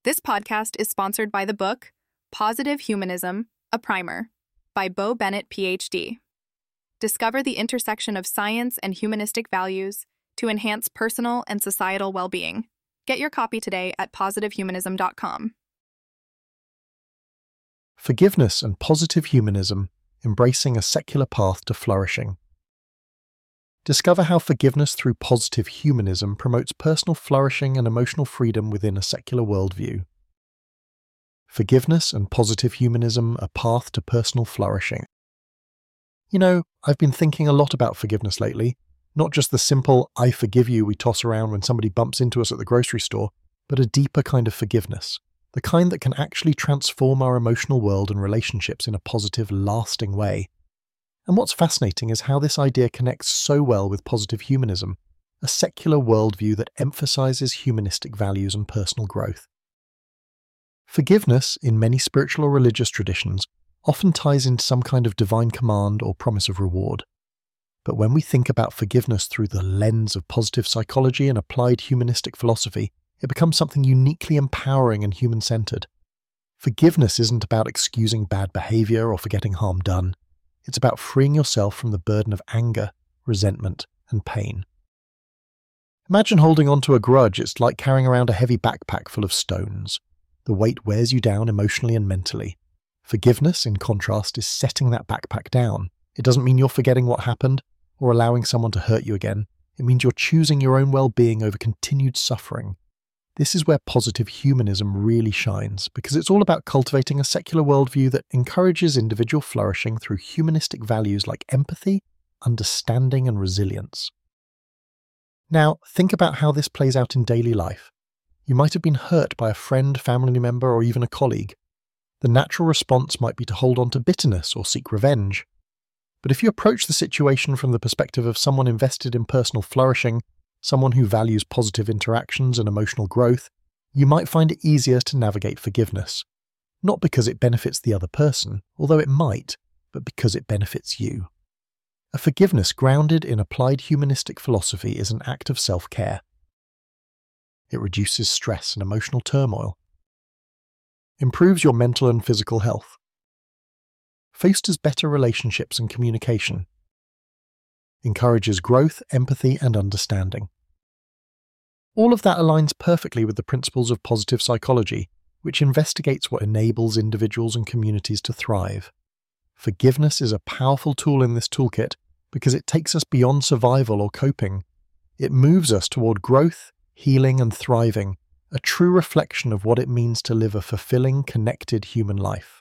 This podcast is sponsored by the book Positive Humanism, a Primer by Bo Bennett, PhD. Discover the intersection of science and humanistic values to enhance personal and societal well-being. Get your copy today at positivehumanism.com. Forgiveness and Positive Humanism, Embracing a Secular Path to Flourishing. Discover how forgiveness through positive humanism promotes personal flourishing and emotional freedom within a secular worldview. Forgiveness and Positive Humanism, a Path to Personal Flourishing. You know, I've been thinking a lot about forgiveness lately, not just the simple "I forgive you" we toss around when somebody bumps into us at the grocery store, but a deeper kind of forgiveness, the kind that can actually transform our emotional world and relationships in a positive, lasting way. And what's fascinating is how this idea connects so well with positive humanism, a secular worldview that emphasizes humanistic values and personal growth. Forgiveness, in many spiritual or religious traditions, often ties into some kind of divine command or promise of reward. But when we think about forgiveness through the lens of positive psychology and applied humanistic philosophy, it becomes something uniquely empowering and human-centered. Forgiveness isn't about excusing bad behavior or forgetting harm done. It's about freeing yourself from the burden of anger, resentment, and pain. Imagine holding on to a grudge. It's like carrying around a heavy backpack full of stones. The weight wears you down emotionally and mentally. Forgiveness, in contrast, is setting that backpack down. It doesn't mean you're forgetting what happened or allowing someone to hurt you again. It means you're choosing your own well-being over continued suffering. This is where positive humanism really shines, because it's all about cultivating a secular worldview that encourages individual flourishing through humanistic values like empathy, understanding, and resilience. Now, think about how this plays out in daily life. You might have been hurt by a friend, family member, or even a colleague. The natural response might be to hold on to bitterness or seek revenge. But if you approach the situation from the perspective of someone invested in personal flourishing, someone who values positive interactions and emotional growth, you might find it easier to navigate forgiveness. Not because it benefits the other person, although it might, but because it benefits you. A forgiveness grounded in applied humanistic philosophy is an act of self-care. It reduces stress and emotional turmoil, improves your mental and physical health, fosters better relationships and communication, encourages growth, empathy, and understanding. All of that aligns perfectly with the principles of positive psychology, which investigates what enables individuals and communities to thrive. Forgiveness is a powerful tool in this toolkit because it takes us beyond survival or coping. It moves us toward growth, healing, and thriving, a true reflection of what it means to live a fulfilling, connected human life.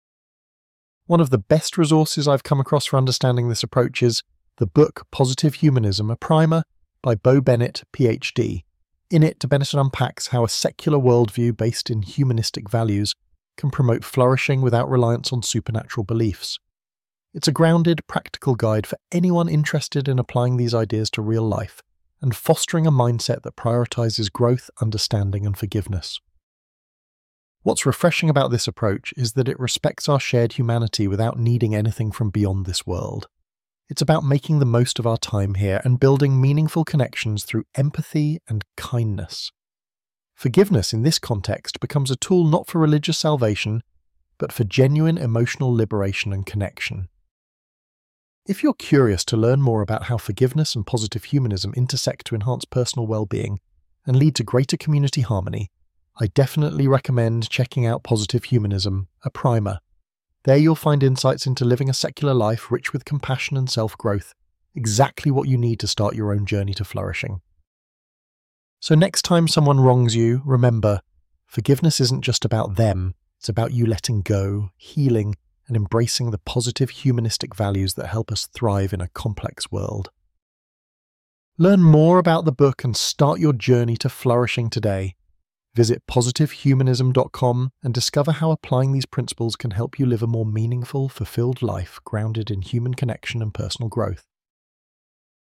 One of the best resources I've come across for understanding this approach is the book Positive Humanism, a Primer by Bo Bennett, PhD. In it, Bennett unpacks how a secular worldview based in humanistic values can promote flourishing without reliance on supernatural beliefs. It's a grounded, practical guide for anyone interested in applying these ideas to real life and fostering a mindset that prioritizes growth, understanding, and forgiveness. What's refreshing about this approach is that it respects our shared humanity without needing anything from beyond this world. It's about making the most of our time here and building meaningful connections through empathy and kindness. Forgiveness in this context becomes a tool not for religious salvation, but for genuine emotional liberation and connection. If you're curious to learn more about how forgiveness and positive humanism intersect to enhance personal well-being and lead to greater community harmony, I definitely recommend checking out Positive Humanism, a Primer. There you'll find insights into living a secular life rich with compassion and self-growth, exactly what you need to start your own journey to flourishing. So next time someone wrongs you, remember, forgiveness isn't just about them, it's about you letting go, healing, and embracing the positive humanistic values that help us thrive in a complex world. Learn more about the book and start your journey to flourishing today. Visit positivehumanism.com and discover how applying these principles can help you live a more meaningful, fulfilled life grounded in human connection and personal growth.